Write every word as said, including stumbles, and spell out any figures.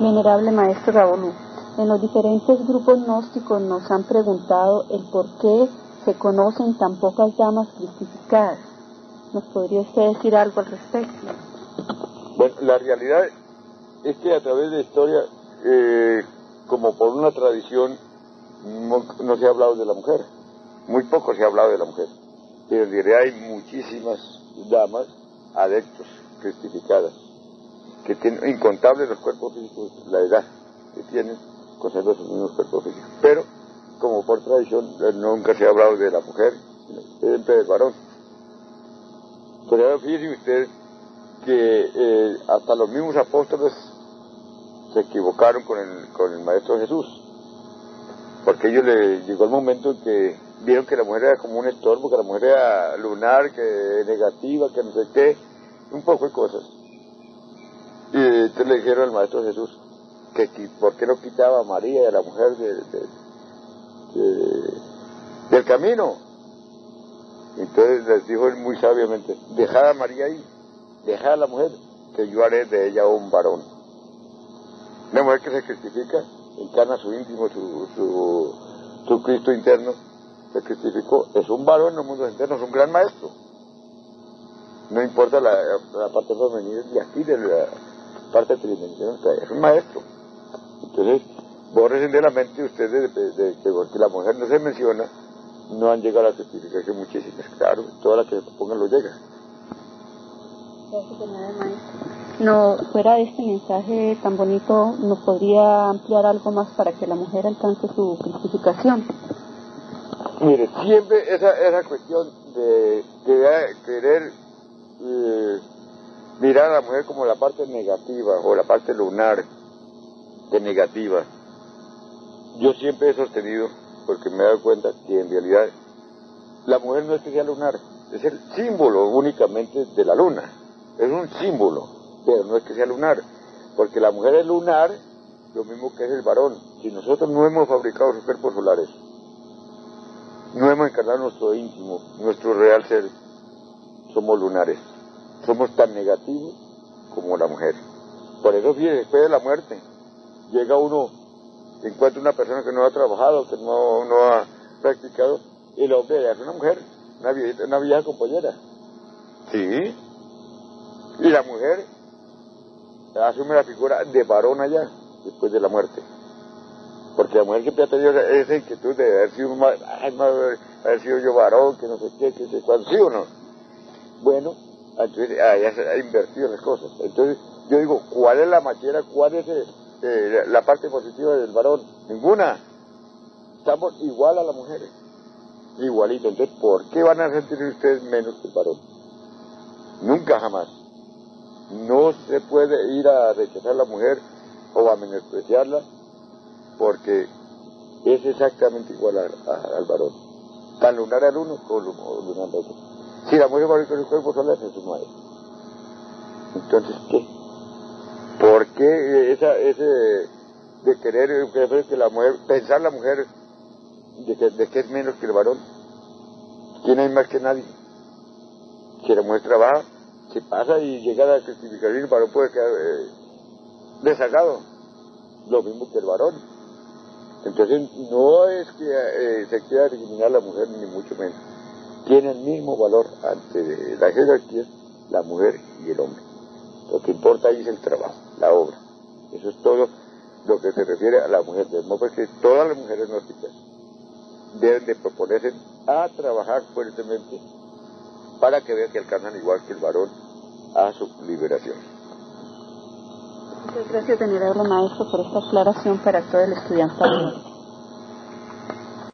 Venerable Maestro Raúl, en los diferentes grupos gnósticos nos han preguntado el por qué se conocen tan pocas damas cristificadas. ¿Nos podría usted decir algo al respecto? Bueno, la realidad es que a través de la historia, eh, como por una tradición, no, no se ha hablado de la mujer. Muy poco se ha hablado de la mujer. Pero en realidad hay muchísimas damas adeptos, cristificadas, que tienen incontables los cuerpos físicos, la edad que tienen, conservan sus mismos cuerpos físicos. Pero, como por tradición, nunca se ha hablado de la mujer, siempre del varón. Pero fíjense ustedes que eh, hasta los mismos apóstoles se equivocaron con el, con el Maestro Jesús, porque a ellos les llegó el momento en que vieron que la mujer era como un estorbo, que la mujer era lunar, que negativa, que no sé qué, un poco de cosas. Y entonces le dijeron al Maestro Jesús que por qué no quitaba a María y a la mujer de, de, de, del camino. Entonces les dijo él muy sabiamente: dejad a María ahí, dejad a la mujer, que yo haré de ella un varón. Una mujer que se cristifica, encarna su íntimo, su, su, su Cristo interno, se cristificó, es un varón en los mundos internos, es un gran maestro. No importa la, la parte femenina de aquí, de la parte tridimensional, o sea, es un maestro. Entonces, borren de la mente ustedes de, de, de, de porque la mujer no se menciona, no han llegado a la certificación muchísimas, claro, todas las que se propongan lo llegan. Gracias, señora maestra. No, fuera de este mensaje tan bonito, ¿nos podría ampliar algo más para que la mujer alcance su cristificación? Mire, siempre esa, esa cuestión de, de querer eh, mirar a la mujer como la parte negativa o la parte lunar de negativa, yo siempre he sostenido, porque me he dado cuenta que en realidad la mujer no es que sea lunar, es el símbolo únicamente de la luna, es un símbolo, pero no es que sea lunar, porque la mujer es lunar, lo mismo que es el varón. Si nosotros no hemos fabricado los cuerpos solares, no hemos encarnado nuestro íntimo, nuestro real ser, somos lunares, somos tan negativos como la mujer. Por eso, fíjense, después de la muerte, llega uno, encuentra una persona que no ha trabajado, que no, no ha practicado, y el hombre es una mujer, una vieja, una vieja compañera. Sí. Y la mujer asume la figura de varón allá, después de la muerte. Porque la mujer siempre ha tenido esa inquietud de haber sido, un, ay, haber sido yo varón, que no sé qué, que sé cuándo, ¿sí o no? Bueno, entonces allá se ha invertido las cosas. Entonces yo digo, ¿cuál es la machera? ¿Cuál es el, eh, la parte positiva del varón? Ninguna. Estamos igual a las mujeres. Igualito. Entonces, ¿por qué van a sentir ustedes menos que el varón? Nunca, jamás. No se puede ir a rechazar a la mujer o a menospreciarla, porque es exactamente igual a, a, al varón. Tan lunar al uno como lunar al otro. Si la mujer va con el cuerpo solar, eso no hay. Entonces, ¿qué? ¿Por qué esa, ese de querer que la mujer, pensar la mujer de que, de que es menos que el varón? ¿Quién es más que nadie? Si la mujer trabaja, se pasa y llega a la cristificación, el varón puede quedar eh, rezagado, lo mismo que el varón. Entonces no es que eh, se quiera eliminar a la mujer, ni mucho menos. Tiene el mismo valor ante la jerarquía, la mujer y el hombre. Lo que importa ahí es el trabajo, la obra. Eso es todo lo que se refiere a la mujer. No, porque todas las mujeres gnósticas deben de proponerse a trabajar fuertemente para que vean que alcanzan igual que el varón a su liberación. Muchas gracias, venerable maestro, por esta aclaración para todo el estudiantado.